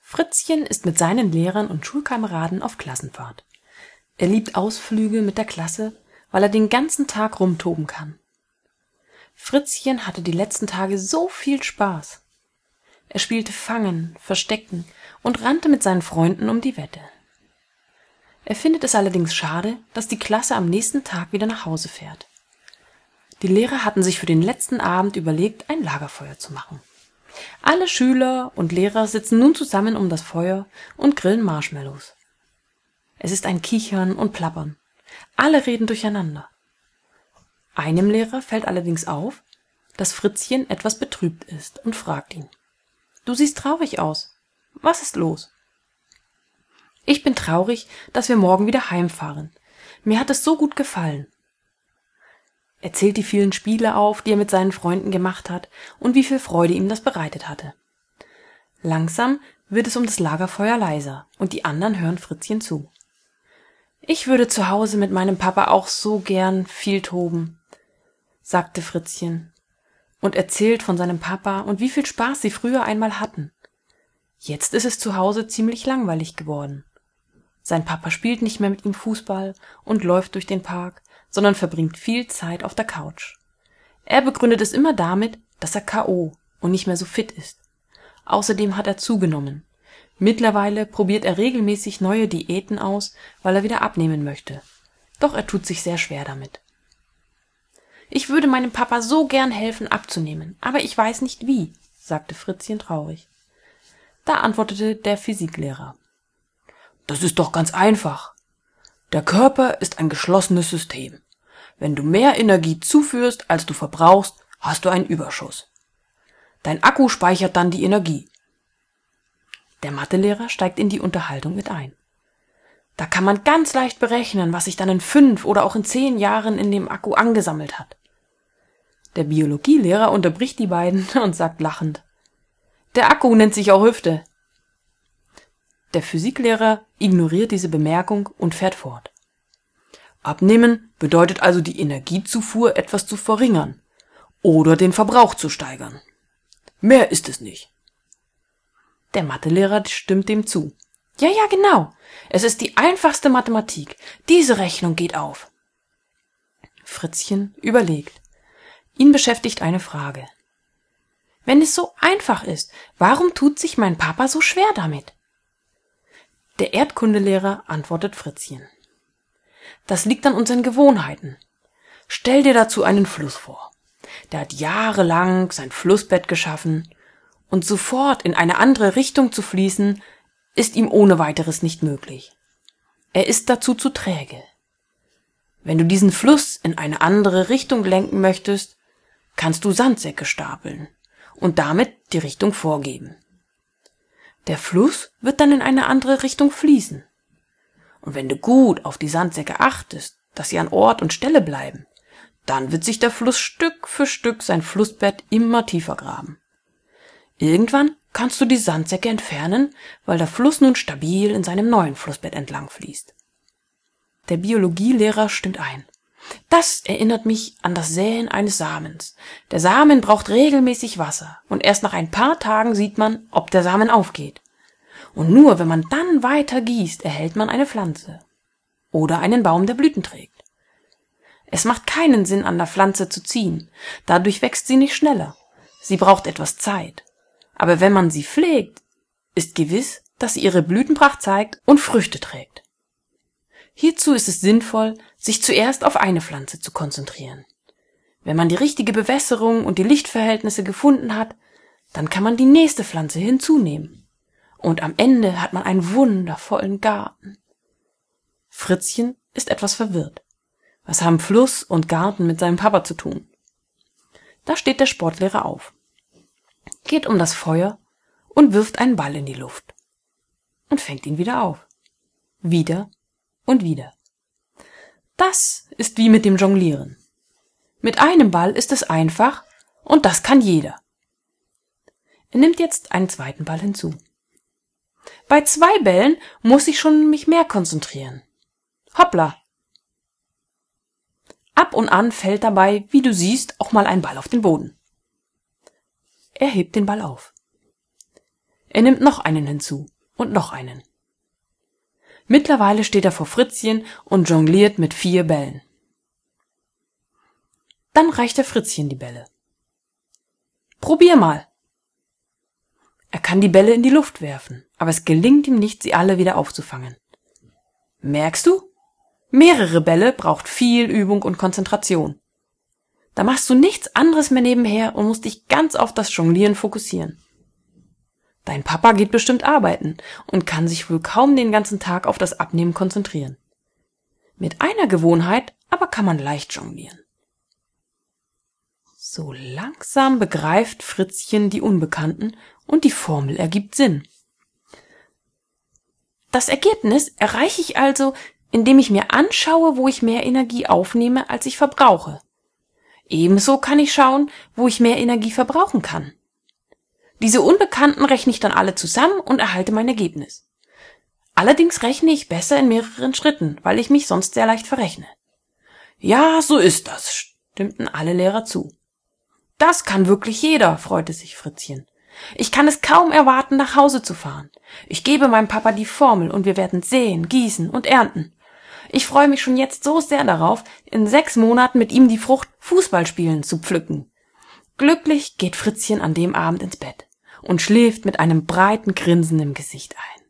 Fritzchen ist mit seinen Lehrern und Schulkameraden auf Klassenfahrt. Er liebt Ausflüge mit der Klasse, weil er den ganzen Tag rumtoben kann. Fritzchen hatte die letzten Tage so viel Spaß. Er spielte Fangen, Verstecken und rannte mit seinen Freunden um die Wette. Er findet es allerdings schade, dass die Klasse am nächsten Tag wieder nach Hause fährt. Die Lehrer hatten sich für den letzten Abend überlegt, ein Lagerfeuer zu machen. Alle Schüler und Lehrer sitzen nun zusammen um das Feuer und grillen Marshmallows. Es ist ein Kichern und Plappern. Alle reden durcheinander. Einem Lehrer fällt allerdings auf, dass Fritzchen etwas betrübt ist und fragt ihn: »Du siehst traurig aus. Was ist los?« »Ich bin traurig, dass wir morgen wieder heimfahren. Mir hat es so gut gefallen.« Er zählt die vielen Spiele auf, die er mit seinen Freunden gemacht hat und wie viel Freude ihm das bereitet hatte. Langsam wird es um das Lagerfeuer leiser und die anderen hören Fritzchen zu. »Ich würde zu Hause mit meinem Papa auch so gern viel toben«, sagte Fritzchen und erzählt von seinem Papa und wie viel Spaß sie früher einmal hatten. Jetzt ist es zu Hause ziemlich langweilig geworden. Sein Papa spielt nicht mehr mit ihm Fußball und läuft durch den Park, sondern verbringt viel Zeit auf der Couch. Er begründet es immer damit, dass er K.O. und nicht mehr so fit ist. Außerdem hat er zugenommen. Mittlerweile probiert er regelmäßig neue Diäten aus, weil er wieder abnehmen möchte. Doch er tut sich sehr schwer damit. »Ich würde meinem Papa so gern helfen, abzunehmen, aber ich weiß nicht wie«, sagte Fritzchen traurig. Da antwortete der Physiklehrer: »Das ist doch ganz einfach. Der Körper ist ein geschlossenes System. Wenn du mehr Energie zuführst, als du verbrauchst, hast du einen Überschuss. Dein Akku speichert dann die Energie.« Der Mathelehrer steigt in die Unterhaltung mit ein. »Da kann man ganz leicht berechnen, was sich dann in 5 oder auch in 10 Jahren in dem Akku angesammelt hat.« Der Biologielehrer unterbricht die beiden und sagt lachend: »Der Akku nennt sich auch Hüfte.« Der Physiklehrer ignoriert diese Bemerkung und fährt fort. »Abnehmen bedeutet also die Energiezufuhr etwas zu verringern oder den Verbrauch zu steigern. Mehr ist es nicht.« Der Mathelehrer stimmt dem zu. »Ja, genau. Es ist die einfachste Mathematik. Diese Rechnung geht auf.« Fritzchen überlegt. Ihn beschäftigt eine Frage. Wenn es so einfach ist, warum tut sich mein Papa so schwer damit? Der Erdkundelehrer antwortet Fritzchen: »Das liegt an unseren Gewohnheiten. Stell dir dazu einen Fluss vor. Der hat jahrelang sein Flussbett geschaffen und sofort in eine andere Richtung zu fließen, ist ihm ohne weiteres nicht möglich. Er ist dazu zu träge. Wenn du diesen Fluss in eine andere Richtung lenken möchtest, kannst du Sandsäcke stapeln und damit die Richtung vorgeben. Der Fluss wird dann in eine andere Richtung fließen. Und wenn du gut auf die Sandsäcke achtest, dass sie an Ort und Stelle bleiben, dann wird sich der Fluss Stück für Stück sein Flussbett immer tiefer graben. Irgendwann kannst du die Sandsäcke entfernen, weil der Fluss nun stabil in seinem neuen Flussbett entlang fließt.« Der Biologielehrer stimmt ein. »Das erinnert mich an das Säen eines Samens. Der Samen braucht regelmäßig Wasser und erst nach ein paar Tagen sieht man, ob der Samen aufgeht. Und nur wenn man dann weiter gießt, erhält man eine Pflanze oder einen Baum, der Blüten trägt. Es macht keinen Sinn, an der Pflanze zu ziehen. Dadurch wächst sie nicht schneller. Sie braucht etwas Zeit. Aber wenn man sie pflegt, ist gewiss, dass sie ihre Blütenpracht zeigt und Früchte trägt. Hierzu ist es sinnvoll, sich zuerst auf eine Pflanze zu konzentrieren. Wenn man die richtige Bewässerung und die Lichtverhältnisse gefunden hat, dann kann man die nächste Pflanze hinzunehmen. Und am Ende hat man einen wundervollen Garten.« Fritzchen ist etwas verwirrt. Was haben Fluss und Garten mit seinem Papa zu tun? Da steht der Sportlehrer auf, geht um das Feuer und wirft einen Ball in die Luft und fängt ihn wieder auf. Wieder und wieder. Das ist wie mit dem Jonglieren. Mit einem Ball ist es einfach und das kann jeder. Er nimmt jetzt einen zweiten Ball hinzu. Bei 2 Bällen muss ich schon mich mehr konzentrieren. Hoppla! Ab und an fällt dabei, wie du siehst, auch mal ein Ball auf den Boden. Er hebt den Ball auf. Er nimmt noch einen hinzu und noch einen. Mittlerweile steht er vor Fritzchen und jongliert mit 4 Bällen. Dann reicht er Fritzchen die Bälle. Probier mal. Er kann die Bälle in die Luft werfen, aber es gelingt ihm nicht, sie alle wieder aufzufangen. Merkst du? Mehrere Bälle braucht viel Übung und Konzentration. Da machst du nichts anderes mehr nebenher und musst dich ganz auf das Jonglieren fokussieren. Dein Papa geht bestimmt arbeiten und kann sich wohl kaum den ganzen Tag auf das Abnehmen konzentrieren. Mit einer Gewohnheit aber kann man leicht jonglieren. So langsam begreift Fritzchen die Unbekannten und die Formel ergibt Sinn. Das Ergebnis erreiche ich also, indem ich mir anschaue, wo ich mehr Energie aufnehme, als ich verbrauche. Ebenso kann ich schauen, wo ich mehr Energie verbrauchen kann. Diese Unbekannten rechne ich dann alle zusammen und erhalte mein Ergebnis. Allerdings rechne ich besser in mehreren Schritten, weil ich mich sonst sehr leicht verrechne. Ja, so ist das, stimmten alle Lehrer zu. Das kann wirklich jeder, freute sich Fritzchen. Ich kann es kaum erwarten, nach Hause zu fahren. Ich gebe meinem Papa die Formel und wir werden säen, gießen und ernten. Ich freue mich schon jetzt so sehr darauf, in 6 Monaten mit ihm die Frucht Fußballspielen zu pflücken. Glücklich geht Fritzchen an dem Abend ins Bett und schläft mit einem breiten Grinsen im Gesicht ein.